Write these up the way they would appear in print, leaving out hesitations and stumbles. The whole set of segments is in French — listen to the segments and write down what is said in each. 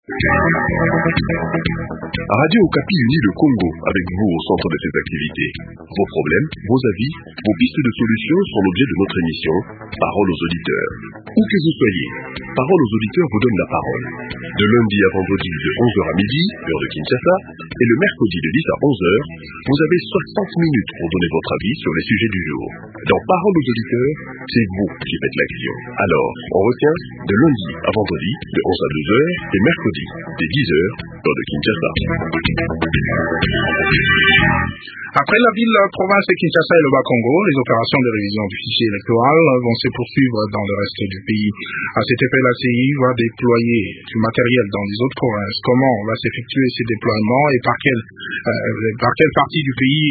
Radio Okapi unit le Congo avec vous au centre de ses activités. Vos problèmes, vos avis, vos pistes de solutions sont l'objet de notre émission Parole aux auditeurs. Où que vous soyez, Parole aux auditeurs vous donne la parole. De lundi à vendredi de 11h à midi, heure de Kinshasa, et le mercredi de 10 à 11h, vous avez 60 minutes pour donner votre avis sur les sujets du jour. Dans Parole aux auditeurs, c'est vous qui faites l'action. Alors, on retient de lundi à vendredi de 11 à 12h et mercredi dès 10h, heure de Kinshasa. Après la ville, la province de Kinshasa et le Bas-Congo, les opérations de révision du fichier électoral vont se poursuivre dans le reste du pays. À cet effet, la CI va déployer du matériel dans les autres provinces. Comment va s'effectuer ces déploiements et par quelle partie du pays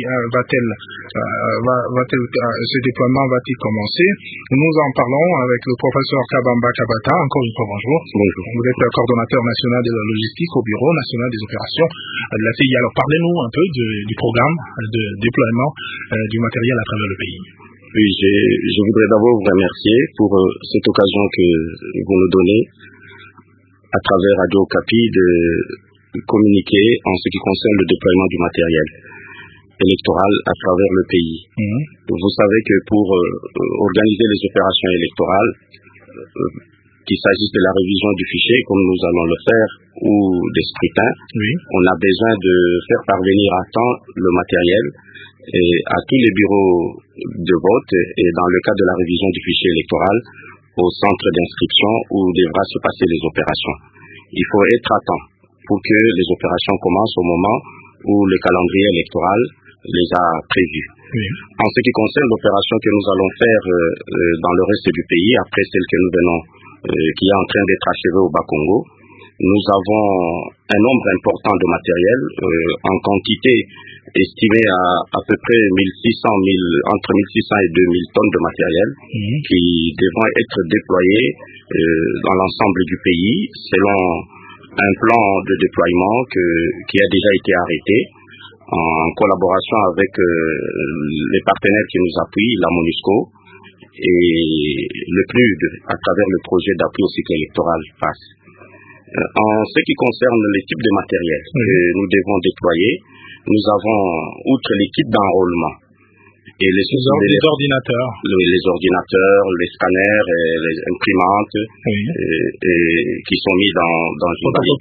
ce déploiement va-t-il commencer? Nous en parlons avec le professeur Kabamba Kabata. Encore une fois, bonjour. Bonjour. Vous êtes le coordonnateur national de la logistique au Bureau national des opérations de la CI. Alors, parlez-nous un peu du programme de déploiement du matériel à travers le pays. Oui, je voudrais d'abord vous remercier pour cette occasion que vous nous donnez à travers Radio Okapi de communiquer en ce qui concerne le déploiement du matériel électoral à travers le pays. Vous savez que pour organiser les opérations électorales, qu'il s'agisse de la révision du fichier, comme nous allons le faire, ou des scrutins, on a besoin de faire parvenir à temps le matériel à tous les bureaux de vote et dans le cadre de la révision du fichier électoral au centre d'inscription où devra se passer les opérations. Il faut être à temps pour que les opérations commencent au moment où le calendrier électoral les a prévues. En ce qui concerne l'opération que nous allons faire dans le reste du pays, après celle que nous venons qui est en train d'être achevée au Bas-Congo, nous avons un nombre important de matériel en quantité estimée à peu près entre 1600 et 2000 tonnes de matériel qui devront être déployés dans l'ensemble du pays selon un plan de déploiement qui a déjà été arrêté en collaboration avec les partenaires qui nous appuient, la MONUSCO et le PNUD à travers le projet d'appui au cycle électoral PAS. En ce qui concerne les types de matériel que nous devons déployer, nous avons, outre les kits d'enrôlement et les ordinateurs, les scanners, et les imprimantes qui sont mis dans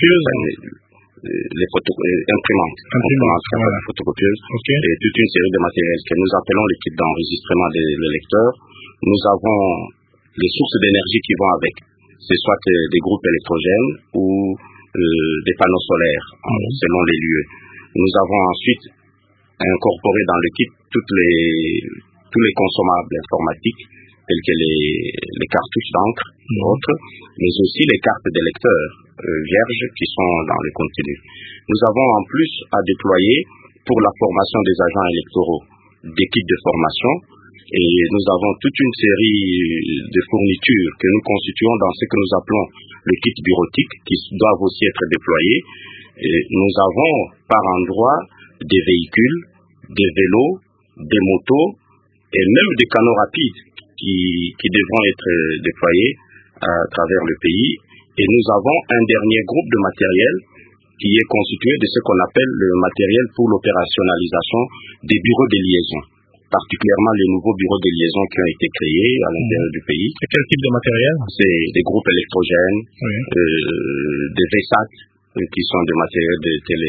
les imprimantes, photocopieuses, et toute une série de matériels que nous appelons les kits d'enregistrement des lecteurs. Nous avons les sources d'énergie qui vont avec. C'est soit des groupes électrogènes ou des panneaux solaires, selon les lieux. Nous avons ensuite incorporé dans le kit tous les consommables informatiques, tels que les cartouches d'encre et autres, mais aussi les cartes des lecteurs vierges qui sont dans le contenu. Nous avons en plus à déployer pour la formation des agents électoraux des kits de formation. Et nous avons toute une série de fournitures que nous constituons dans ce que nous appelons le kit bureautique, qui doivent aussi être déployés. Et nous avons par endroit des véhicules, des vélos, des motos et même des canaux rapides qui devront être déployés à travers le pays. Et nous avons un dernier groupe de matériel qui est constitué de ce qu'on appelle le matériel pour l'opérationnalisation des bureaux de liaison, particulièrement les nouveaux bureaux de liaison qui ont été créés à l'intérieur du pays. Et quel type de matériel? C'est des groupes électrogènes, des VSAT, qui sont des matériels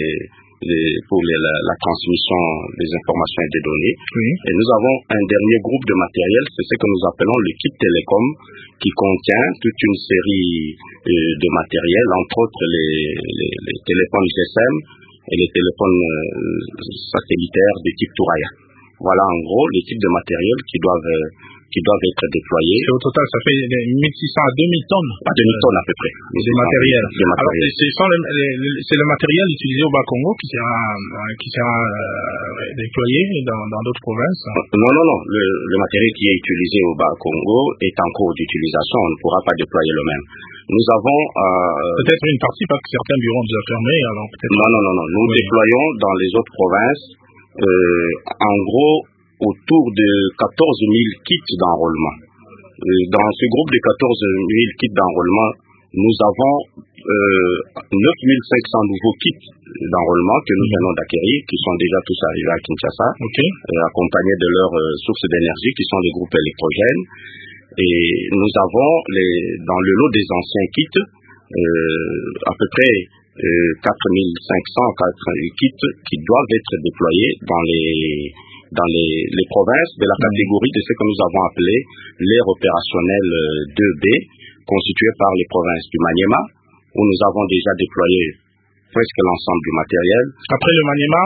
pour la transmission des informations et des données. Et nous avons un dernier groupe de matériel, c'est ce que nous appelons le kit télécom, qui contient toute une série de matériel, entre autres les téléphones GSM et les téléphones satellitaires de type Touraya. Voilà en gros les types de matériel qui doivent être déployés. Et au total, ça fait 1600 à 2000 tonnes. À 2000 tonnes à peu près. De matériel. Alors, c'est le matériel utilisé au Bas-Congo qui sera déployé dans d'autres provinces? Non. Le matériel qui est utilisé au Bas-Congo est en cours d'utilisation. On ne pourra pas déployer le même. Nous avons... peut-être une partie, parce que certains bureaux ont déjà fermé. Alors peut-être... Non. Nous déployons dans les autres provinces en gros autour de 14 000 kits d'enrôlement. Dans ce groupe de 14 000 kits d'enrôlement, nous avons 9500 nouveaux kits d'enrôlement que nous venons d'acquérir, qui sont déjà tous arrivés à Kinshasa, accompagnés de leurs sources d'énergie, qui sont des groupes électrogènes. Et nous avons, dans le lot des anciens kits, à peu près 4500 kits qui doivent être déployés dans les provinces de la catégorie de ce que nous avons appelé l'aire opérationnelle 2B, constituée par les provinces du Maniema, où nous avons déjà déployé presque l'ensemble du matériel. Après le Maniema,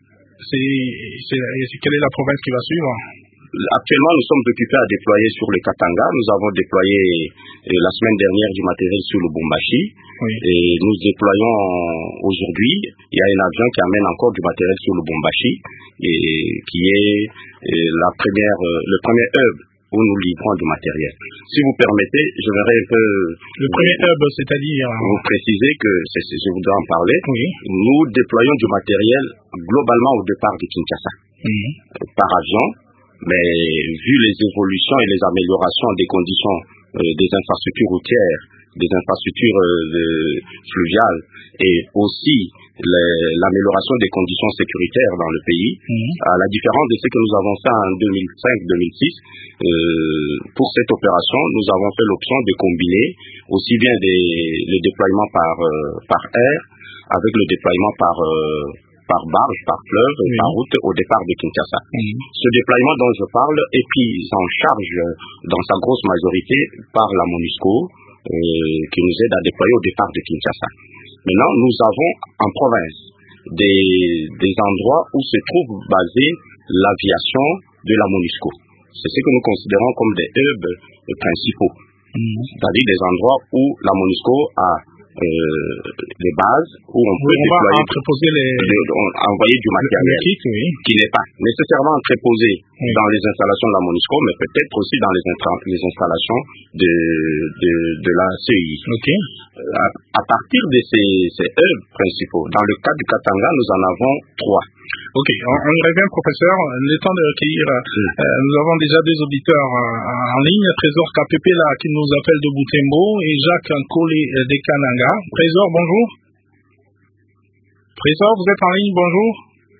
quelle est la province qui va suivre? Actuellement, nous sommes occupés à déployer sur le Katanga. Nous avons déployé la semaine dernière du matériel sur le Lubumbashi. Et nous déployons aujourd'hui. Il y a un avion qui amène encore du matériel sur le Lubumbashi, et qui est le premier hub où nous livrons du matériel. Si vous permettez, je verrai un peu... Le premier hub, c'est-à-dire... Vous préciser que, je voudrais en parler, nous déployons du matériel globalement au départ de Kinshasa, par avion, mais vu les évolutions et les améliorations des conditions des infrastructures routières, des infrastructures fluviales, et aussi l'amélioration des conditions sécuritaires dans le pays, à la différence de ce que nous avons fait en 2005-2006, pour cette opération, nous avons fait l'option de combiner aussi bien le déploiement par air avec le déploiement par barge, par fleuve, par route au départ de Kinshasa. Ce déploiement dont je parle est pris en charge dans sa grosse majorité par la MONUSCO, qui nous aide à déployer au départ de Kinshasa. Maintenant, nous avons en province des endroits où se trouve basée l'aviation de la MONUSCO. C'est ce que nous considérons comme des hubs principaux, c'est-à-dire des endroits où la MONUSCO a des bases où on peut envoyer du matériel qui n'est pas nécessairement entreposé dans les installations de la MONUSCO, mais peut-être aussi dans les installations de la CEI. À partir de ces hubs principaux, dans le cas du Katanga, nous en avons 3. On y revient, professeur. Le temps de recueillir, nous avons déjà deux auditeurs en ligne. Trésor Kapepela qui nous appelle de Butembo et Jacques Nkole de Kananga. Trésor, bonjour. Trésor, vous êtes en ligne, bonjour.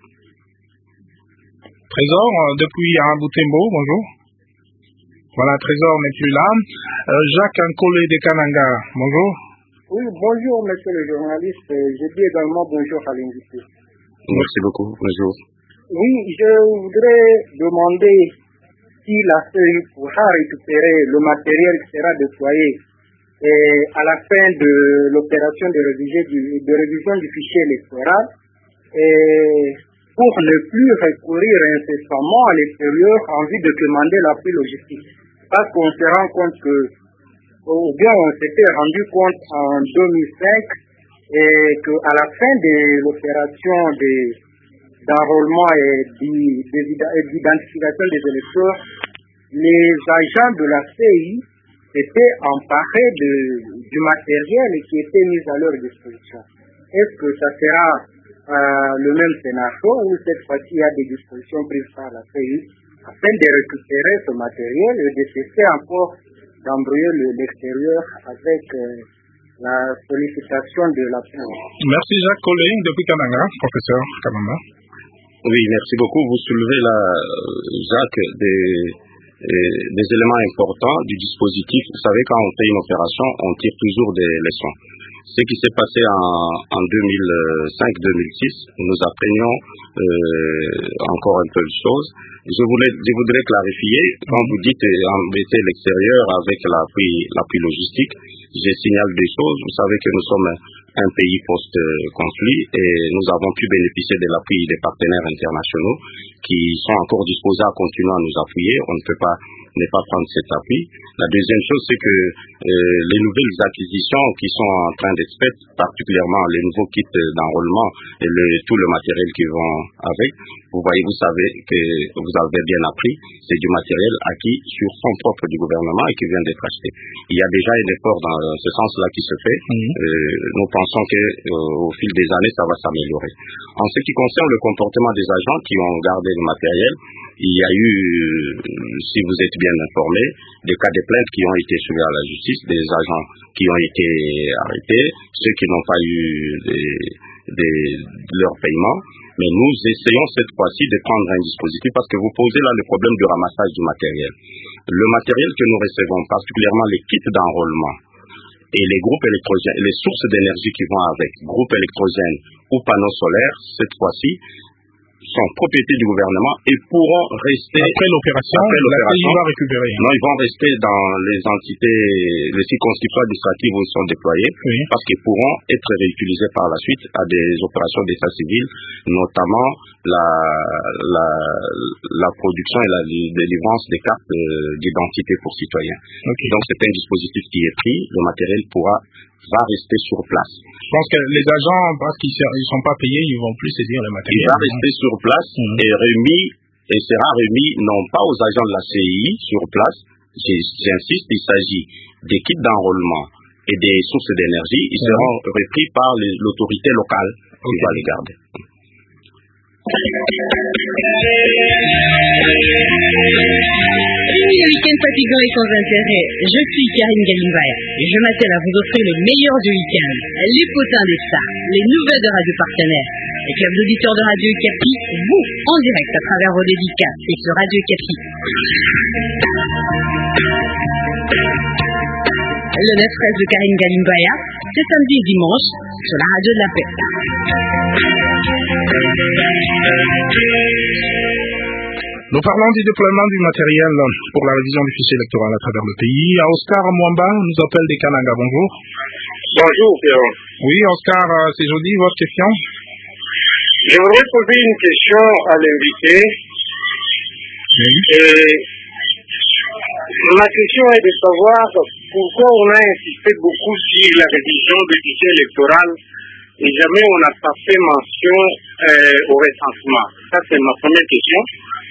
Trésor, depuis Butembo, bonjour. Voilà, Trésor n'est plus là. Jacques Nkole de Kananga, bonjour. Oui, bonjour, monsieur le journaliste. Je dis également bonjour à l'invité. Merci beaucoup. Bonjour. Oui, je voudrais demander si la CEI pourra récupérer le matériel qui sera déployé à la fin de l'opération de révision du fichier électoral pour ne plus recourir incessamment à l'extérieur en vue de demander l'appui logistique. Parce qu'on se rend compte que, ou bien on s'était rendu compte en 2005, et qu'à la fin de l'opération d'enrôlement et d'identification des électeurs, les agents de la CEI s'étaient emparés du matériel qui était mis à leur disposition. Est-ce que ça sera le même scénario où cette fois-ci il y a des dispositions prises par la CEI afin de récupérer ce matériel et de cesser encore d'embrouiller l'extérieur avec la sollicitation de la CEI? Merci Jacques Collin depuis Kananga, professeur Kananga. Oui, merci beaucoup. Vous soulevez là, Jacques, des éléments importants du dispositif. Vous savez, quand on fait une opération, on tire toujours des leçons. Ce qui s'est passé en 2005-2006, nous apprenions encore un peu de choses. Je voudrais clarifier, quand vous dites embêter l'extérieur avec l'appui logistique, je signale des choses. Vous savez que nous sommes un pays post-conflit et nous avons pu bénéficier de l'appui des partenaires internationaux qui sont encore disposés à continuer à nous appuyer. On ne peut pas ne pas prendre cet appui. La deuxième chose, c'est que les nouvelles acquisitions qui sont en train d'être faites, particulièrement les nouveaux kits d'enrôlement et tout le matériel qui vont avec, vous savez que vous avez bien appris, c'est du matériel acquis sur fonds propres du gouvernement et qui vient d'être acheté. Il y a déjà un effort dans ce sens-là qui se fait. Nous pensons qu'au fil des années, ça va s'améliorer. En ce qui concerne le comportement des agents qui ont gardé le matériel, il y a eu, si vous êtes bien informé, des cas de plaintes qui ont été soumis à la justice, des agents qui ont été arrêtés, ceux qui n'ont pas eu leur paiement. Mais nous essayons cette fois-ci de prendre un dispositif parce que vous posez là le problème du ramassage du matériel. Le matériel que nous recevons, particulièrement les kits d'enrôlement et les groupes électrogènes, les sources d'énergie qui vont avec, groupes électrogènes ou panneaux solaires, cette fois-ci, sont propriété du gouvernement et pourront rester... Après l'opération, la CI va récupérer. Non, ils vont rester dans les entités, les circonscriptions administratives où ils sont déployés, parce qu'ils pourront être réutilisés par la suite à des opérations d'état civil, notamment la production et la délivrance des cartes d'identité pour citoyens. Donc c'est un dispositif qui est pris, le matériel va rester sur place. Je pense que les agents, parce qu'ils ne sont pas payés, ils ne vont plus saisir le matériel. Il va rester sur place et sera remis non pas aux agents de la CI sur place, j'insiste, il s'agit des kits d'enrôlement et des sources d'énergie, ils seront repris par l'autorité locale qui va les garder. Fini le week-end fatigant et sans intérêt. Je suis Karine Galimbaya et je m'attelle à vous offrir le meilleur du week-end. Les potins des stars, les nouvelles de radio partenaires, les clubs d'auditeurs de Radio Capi, vous, en direct à travers vos dédicaces et sur Radio Capi. Le 9-13 de Karine Galimbaya, c'est samedi et dimanche sur la radio de la paix. Nous parlons du déploiement du matériel pour la révision du fichier électoral à travers le pays. Oscar Mwamba nous appelle des Kananga. Bonjour. Bonjour, Pierre. Oui, Oscar, c'est joli, votre question? Je voudrais poser une question à l'invité. Ma question est de savoir pourquoi on a insisté beaucoup sur la révision du fichier électoral et jamais on n'a pas fait mention au recensement. Ça, c'est ma première question.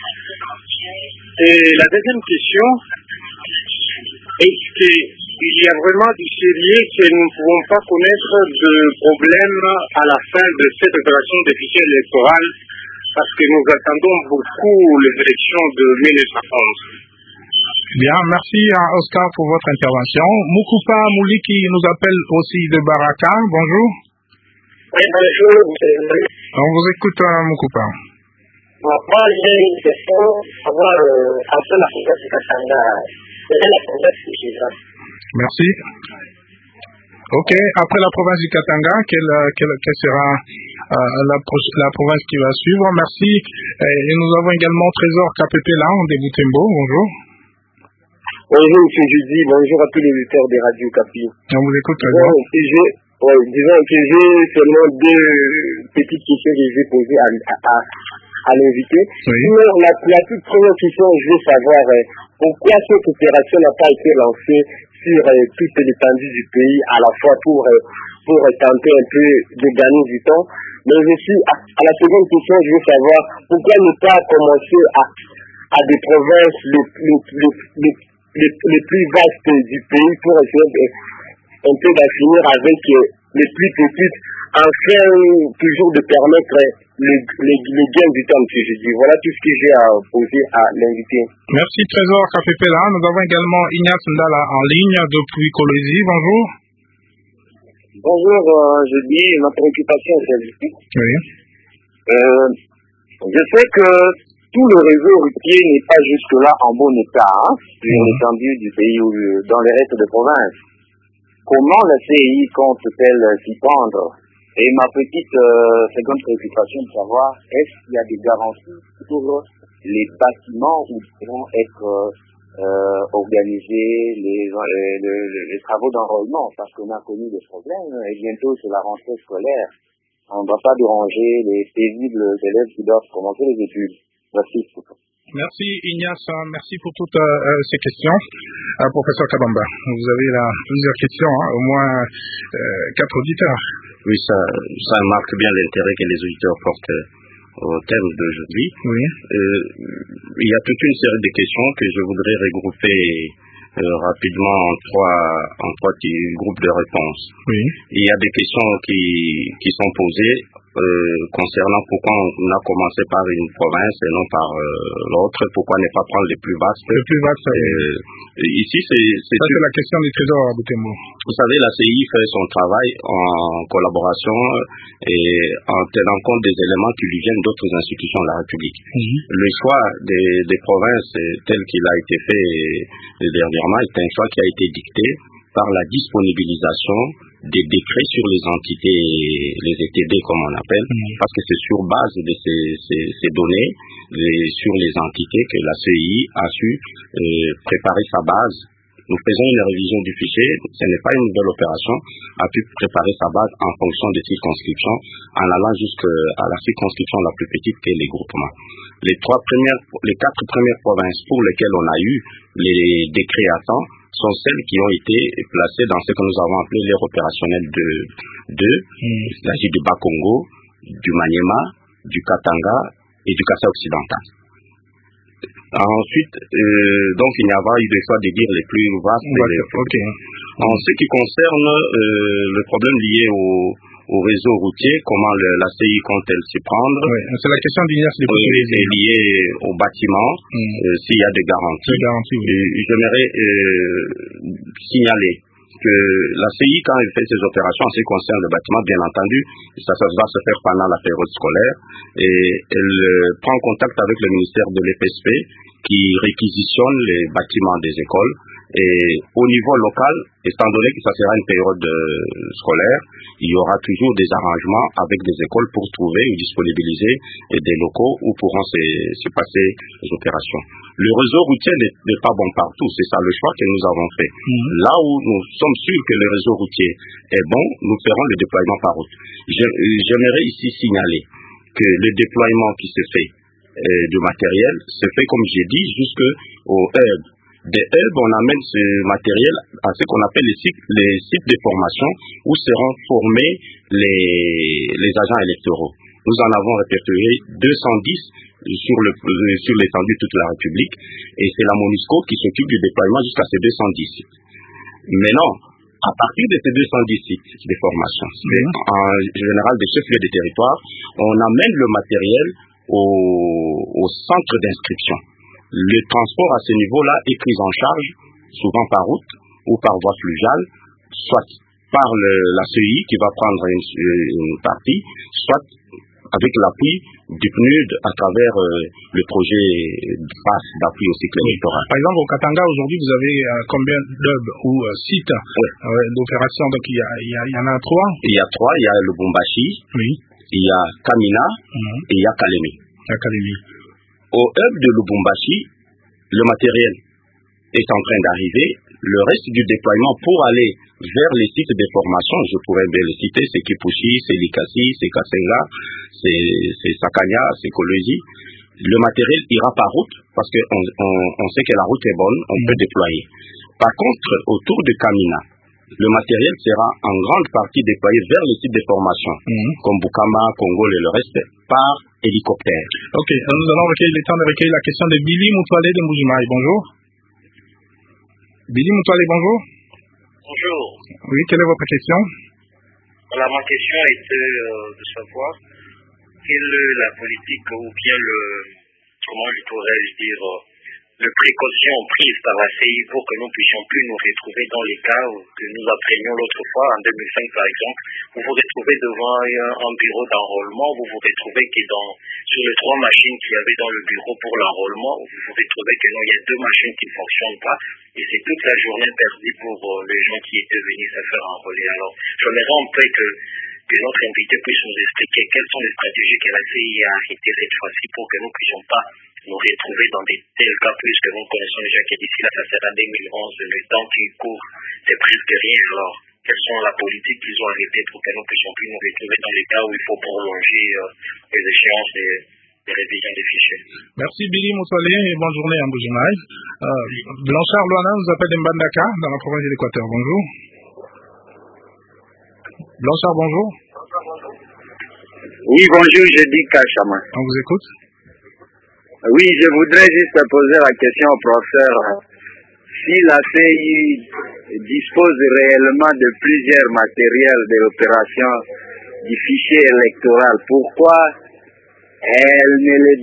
Et la deuxième question, est-ce qu'il y a vraiment du sérieux que nous ne pouvons pas connaître de problème à la fin de cette opération de fichier électoral parce que nous attendons beaucoup les élections de 1911. Bien, merci à Oscar pour votre intervention. Mukupa Mouliki nous appelle aussi de Baraka. Bonjour. Oui, bonjour. On vous écoute, Mukupa. Moi, j'ai une question à savoir après la province de Katanga. Quelle est la province de Jésus? Merci. Ok, après la province du Katanga, quelle sera la province qui va suivre? Merci. Et nous avons également Trésor Kapepela de Butembo. Bonjour. Bonjour, M. Judy. Bonjour à tous les auditeurs des Radio Capi. On vous écoute, Trésor. Disons que j'ai seulement deux petites questions que je vais poser à l'invité. Oui. La toute première question, je veux savoir pourquoi cette opération n'a pas été lancée sur toute l'étendue du pays, à la fois pour tenter un peu de gagner du temps. Mais aussi, à la seconde question, je veux savoir pourquoi ne pas commencer à des provinces les plus vastes du pays pour essayer un peu d'affinir avec les plus petites, afin toujours de permettre les gains du temps, je dis. Voilà tout ce que j'ai à poser à l'invité. Merci Trésor Kapepela. Nous avons également Ignace Ndala en ligne depuis Colosie. Bonjour. Bonjour, je dis, ma préoccupation est celle-ci. Oui. Je sais que tout le réseau routier n'est pas jusque-là en bon état, sur l'étendue du pays ou dans les restes de province. Comment la CI compte-t-elle s'y prendre? Et ma petite seconde préoccupation de savoir, est-ce qu'il y a des garanties pour les bâtiments où devront être organisés les travaux d'enrôlement? Parce qu'on a connu des problèmes, et bientôt c'est la rentrée scolaire. On ne va pas déranger les paisibles élèves qui doivent commencer les études. Merci. Merci Ignace, merci pour toutes ces questions. Professeur Kabamba, vous avez là plusieurs questions, au moins 4 auditeurs. Oui, ça marque bien l'intérêt que les auditeurs portent au thème d'aujourd'hui. Oui. Il y a toute une série de questions que je voudrais regrouper rapidement en trois petits groupes de réponses. Oui. Il y a des questions qui sont posées concernant pourquoi on a commencé par une province et non par l'autre, pourquoi ne pas prendre les plus vastes. Le plus vaste, ici, c'est la question du trésor à Butembo. Vous savez, la CI fait son travail en collaboration et en tenant compte des éléments qui lui viennent d'autres institutions de la République. Le choix des provinces tel qu'il a été fait dernièrement est un choix qui a été dicté par la disponibilisation des décrets sur les entités, les ETD comme on appelle, parce que c'est sur base de ces données, sur les entités que la CI a su préparer sa base. Nous faisons une révision du fichier, ce n'est pas une nouvelle opération, a pu préparer sa base en fonction des circonscriptions, en allant jusqu'à la circonscription la plus petite qui est les groupements. Les 4 premières provinces pour lesquelles on a eu les décrets à temps sont celles qui ont été placées dans ce que nous avons appelé l'aire opérationnelle de il s'agit du Bas-Congo, du Maniema, du Katanga et du Kasaï occidental. Ensuite, donc il n'y a pas eu de choix de dire les plus vastes. En ce qui concerne le problème lié au réseau routier, comment la CI compte-t-elle s'y prendre? C'est la question d'Ignace Despourrier. C'est lié au bâtiment, s'il y a des garanties. J'aimerais signaler que la CI, quand elle fait ses opérations en ce qui concerne le bâtiment, bien entendu, ça va se faire pendant la période scolaire, et elle prend contact avec le ministère de l'EPSP qui réquisitionne les bâtiments des écoles. Et au niveau local, étant donné que ça sera une période scolaire, il y aura toujours des arrangements avec des écoles pour trouver ou disponibiliser des locaux où pourront se passer les opérations. Le réseau routier n'est pas bon partout, c'est ça le choix que nous avons fait. Là où nous sommes sûrs que le réseau routier est bon, nous ferons le déploiement par route. J'aimerais ici signaler que le déploiement qui se fait du matériel se fait, comme j'ai dit, jusqu'au hub. Des hubs, on amène ce matériel à ce qu'on appelle les sites de formation où seront formés les agents électoraux. Nous en avons répertorié 210 sur l'étendue de toute la République et c'est la MONUSCO qui s'occupe du déploiement jusqu'à ces 210 sites. Maintenant, à partir de ces 210 sites de formation, en général des chefs-lieux de territoire, on amène le matériel au centre d'inscription. Le transport à ce niveau-là est pris en charge, souvent par route ou par voie fluviale, soit par la CI qui va prendre une partie, soit avec l'appui du PNUD à travers le projet PASS d'appui au cycle électoral. Par exemple, au Katanga, aujourd'hui, vous avez combien d'hubs ou sites d'opération? Donc, il y en a 3. Il y a 3. Il y a le Lubumbashi, il y a Kamina et il y a Kalemi. Au hub de Lubumbashi, le matériel est en train d'arriver. Le reste du déploiement pour aller vers les sites de formation, je pourrais bien les citer, c'est Kipushi, c'est Likasi, c'est Kasenga, c'est Sakanya, c'est Kolosi. Le matériel ira par route parce qu'on sait que la route est bonne, on peut déployer. Par contre, autour de Kamina, le matériel sera en grande partie déployé vers les sites de formation, comme Bukama, Congol et le reste, par hélicoptère. Ok, nous allons recueillir le temps de recueillir la question de Billy Moutoualé de Mbujimaï. Bonjour. Billy Moutoualé, bonjour. Bonjour. Oui, quelle est votre question? Voilà, ma question était de savoir quelle est la politique ou bien comment je pourrais dire, les précautions prises par la CI pour que nous puissions plus nous retrouver dans les cas que nous apprenions l'autre fois, en 2005 par exemple. Vous vous retrouvez devant un bureau d'enrôlement, vous vous retrouvez que sur les 3 machines qu'il y avait dans le bureau pour l'enrôlement, vous vous retrouvez que non, il y a 2 machines qui ne fonctionnent pas, et c'est toute la journée perdue pour les gens qui étaient venus se faire enrôler. Alors, j'aimerais un peu que notre invité puisse nous expliquer quelles sont les stratégies que la CI a arrêtées cette fois-ci pour que nous ne puissions pas nous retrouver dans des tels cas, puisque nous connaissons déjà que d'ici là, ça sera 2011, le temps qui court, c'est presque rien. Alors, quelles sont la politique qu'ils ont arrêtée pour que nous ne puissions plus nous retrouver dans les cas où il faut prolonger les échéances des révisions des fichiers? Merci Billy Moutoualé et bonne journée à Mbujimaï. Blanchard Loana nous appelle de Mbandaka, dans la province de l'Équateur. Bonjour. Blanchard, bonjour. Oui, bonjour, je dis Kachama. On vous écoute. Oui, je voudrais juste poser la question au professeur. Si la CI dispose réellement de plusieurs matériels de l'opération du fichier électoral, pourquoi elle ne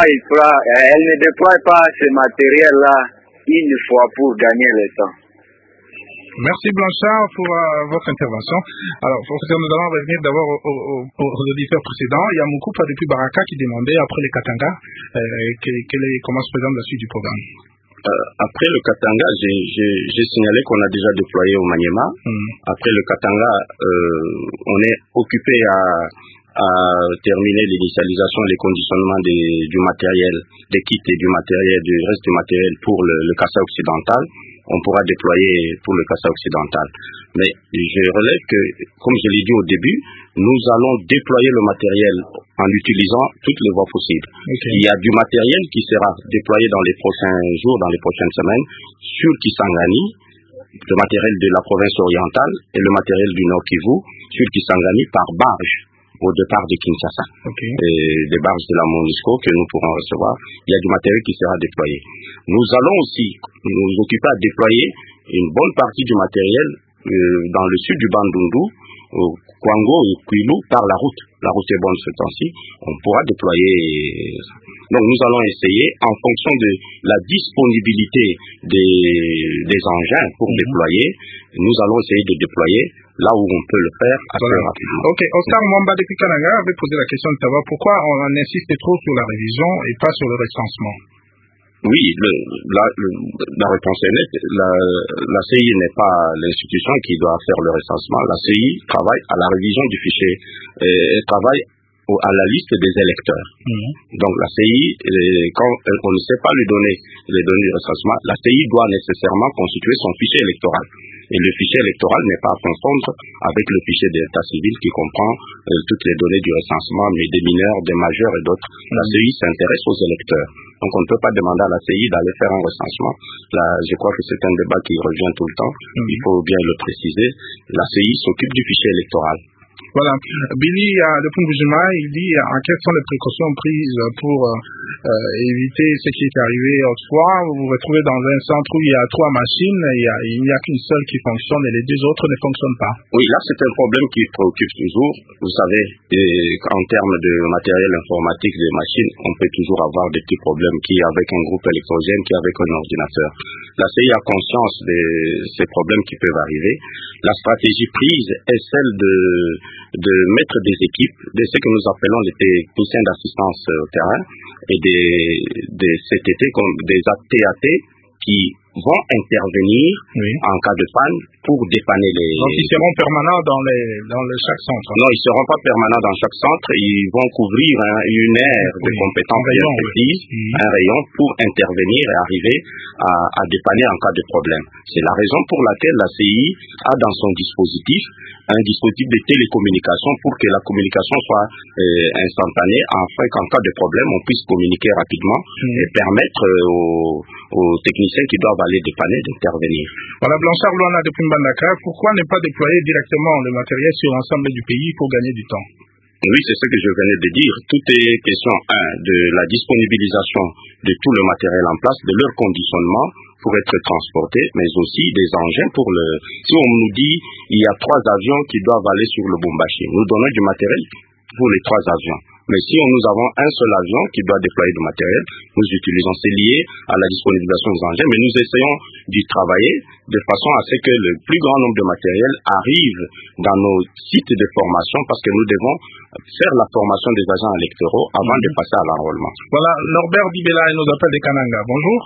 déploie pas ce matériel-là une fois pour gagner le temps? Merci Blanchard pour votre intervention. Alors, professeur, nous allons revenir d'abord aux auditeurs précédents. Il y a Moukoupa depuis Baraka qui demandait, après les Katanga, comment se présente la suite du programme. Après le Katanga, j'ai signalé qu'on a déjà déployé au Maniema. Après le Katanga, on est occupé à terminer l'initialisation et les conditionnements du matériel, des kits et du matériel, du reste du matériel pour le Kassai occidental. On pourra déployer pour le Kassai occidental. Mais je relève que, comme je l'ai dit au début, nous allons déployer le matériel en utilisant toutes les voies possibles. Okay. Il y a du matériel qui sera déployé dans les prochains jours, dans les prochaines semaines, sur Kisangani, le matériel de la province orientale et le matériel du Nord Kivu, sur Kisangani par barge au départ de Kinshasa. Okay. Et des barges de la MONUSCO que nous pourrons recevoir. Il y a du matériel qui sera déployé. Nous allons aussi nous occuper à déployer une bonne partie du matériel dans le sud du Bandundu, au Kwango et Kwilu par la route. La route est bonne ce temps-ci. On pourra déployer. Donc nous allons essayer, en fonction de la disponibilité des engins pour déployer, nous allons essayer de déployer là où on peut le faire assez rapidement. Ok, Oscar Mwamba depuis Kananga avait posé la question de savoir pourquoi on insiste trop sur la révision et pas sur le recensement. Oui, la réponse est nette. La CI n'est pas l'institution qui doit faire le recensement. La CI travaille à la révision du fichier. Elle travaille à la liste des électeurs. Donc la CI, quand on ne sait pas lui donner les données du recensement, la CI doit nécessairement constituer son fichier électoral. Et le fichier électoral n'est pas à confondre avec le fichier d'état civil qui comprend toutes les données du recensement, mais des mineurs, des majeurs et d'autres. La CI s'intéresse aux électeurs. Donc on ne peut pas demander à la CI d'aller faire un recensement. Là, je crois que c'est un débat qui revient tout le temps. Il faut bien le préciser. La CI s'occupe du fichier électoral. Voilà. Billy, de Pumbujima, il dit quelles sont les précautions prises pour éviter ce qui est arrivé autrefois. Vous vous retrouvez dans un centre où il y a 3 machines, il n'y a qu'une seule qui fonctionne et les 2 autres ne fonctionnent pas. Oui, là c'est un problème qui préoccupe toujours. Vous savez, en termes de matériel informatique des machines, on peut toujours avoir des petits problèmes qui avec un groupe électrogène, qui avec un ordinateur. La CI a conscience de ces problèmes qui peuvent arriver. La stratégie prise est celle de mettre des équipes, de ce que nous appelons les techniciens d'assistance au terrain et des CTT comme des TAT qui vont intervenir en cas de panne pour dépanner les... Donc ils seront permanents dans chaque centre? Non, ils ne seront pas permanents dans chaque centre, ils vont couvrir une aire de compétences bien précise, un rayon pour intervenir et arriver à dépanner en cas de problème. C'est la raison pour laquelle la CI a dans son dispositif un dispositif de télécommunication pour que la communication soit instantanée afin qu'en cas de problème on puisse communiquer rapidement et permettre aux techniciens qui doivent aller dépanner d'intervenir. Voilà, Blanchard Luana depuis Mbandaka, pourquoi ne pas déployer directement le matériel sur l'ensemble du pays pour gagner du temps? Oui, c'est ce que je venais de dire. Tout est question, de la disponibilisation de tout le matériel en place, de leur conditionnement pour être transporté, mais aussi des engins pour le... Si on nous dit il y a 3 avions qui doivent aller sur le Bombashi, nous donnons du matériel pour les 3 avions. Mais si nous avons un seul avion qui doit déployer du matériel, nous utilisons, c'est lié à la disponibilisation des engins, mais nous essayons d'y travailler de façon à ce que le plus grand nombre de matériel arrive dans nos sites de formation, parce que nous devons faire la formation des agents électoraux avant de passer à l'enrôlement. Voilà, Norbert Dibela nous appelle de Kananga. Bonjour.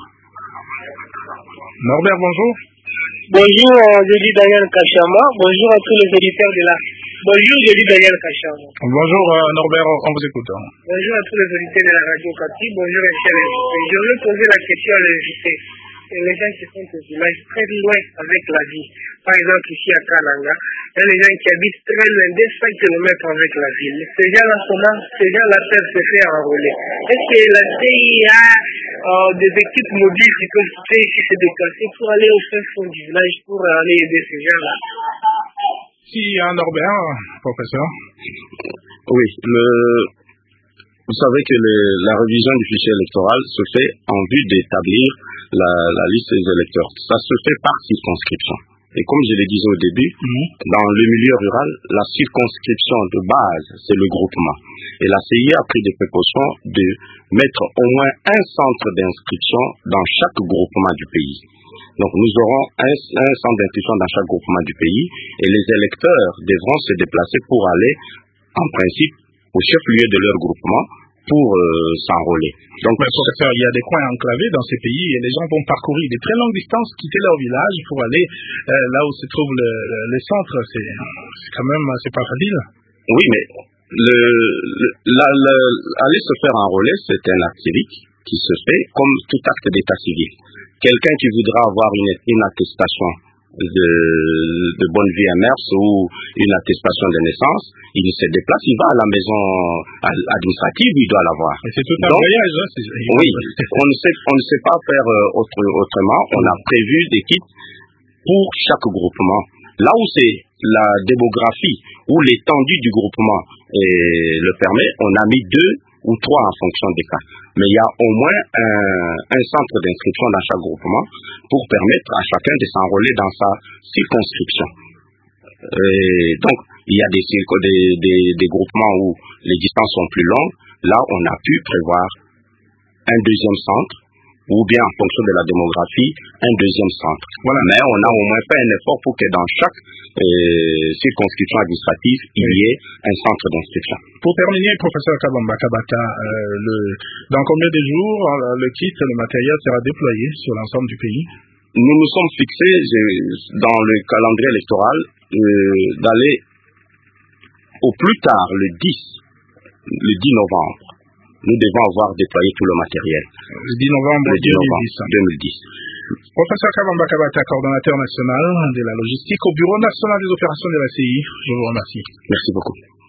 Norbert, bonjour. Bonjour, je dis Daniel Kachama. Bonjour à tous les auditeurs de la... Bonjour, je dis Daniel Kachama. Bonjour Norbert, on vous écoute. Bonjour à tous les auditeurs de la radio Kapi. Bonjour les chers invités. Je veux poser la question à l'invité. Les gens qui sont au village très loin avec la vie. Par exemple, ici à Kananga, il y a des gens qui habitent très loin, des 5 km avec la ville. Ces gens-là peuvent se faire enrôler. Est-ce que la CI a des équipes mobiles qui peuvent se déplacer pour aller au fin fond du village pour aller aider ces gens-là? Si, Norbert, professeur. Oui, vous savez que la révision du fichier électoral se fait en vue d'établir la liste des électeurs. Ça se fait par circonscription. Et comme je le disais au début, dans le milieu rural, la circonscription de base, c'est le groupement. Et la CI a pris des précautions de mettre au moins un centre d'inscription dans chaque groupement du pays. Donc nous aurons un centre d'inscription dans chaque groupement du pays et les électeurs devront se déplacer pour aller, en principe, au chef-lieu de leur groupement pour s'enrôler. Donc, professeur, il y a des coins enclavés dans ces pays et les gens vont parcourir des très longues distances, quitter leur village pour aller là où se trouve le centre. C'est quand même, c'est pas facile. Oui, mais aller se faire enrôler, c'est un acte civique qui se fait comme tout acte d'état civil. Quelqu'un qui voudra avoir une attestation de bonne vie à mers ou une attestation de naissance, il se déplace, il va à la maison administrative, il doit l'avoir. Mais c'est tout un voyage, hein? Oui, on ne sait pas faire autrement. On a prévu des kits pour chaque groupement. Là où c'est la démographie ou l'étendue du groupement le permet, on a mis 2 ou 3 en fonction des cas. Mais il y a au moins un centre d'inscription dans chaque groupement pour permettre à chacun de s'enrôler dans sa circonscription. Et donc, il y a des groupements où les distances sont plus longues. Là, on a pu prévoir un deuxième centre, ou bien en fonction de la démographie, un deuxième centre. Voilà. Mais on a au moins fait un effort pour que dans chaque circonscription administrative, il y ait un centre d'inscription. Pour terminer, professeur Kabamba Kabata, dans combien de jours le kit, le matériel sera déployé sur l'ensemble du pays? Nous nous sommes fixés dans le calendrier électoral d'aller au plus tard le 10 novembre. Nous devons avoir déployé tout le matériel. Le 10 novembre 2010. Professeur Kabamba Kabata, coordonnateur national de la logistique au Bureau national des opérations de la CI, je vous remercie. Merci beaucoup.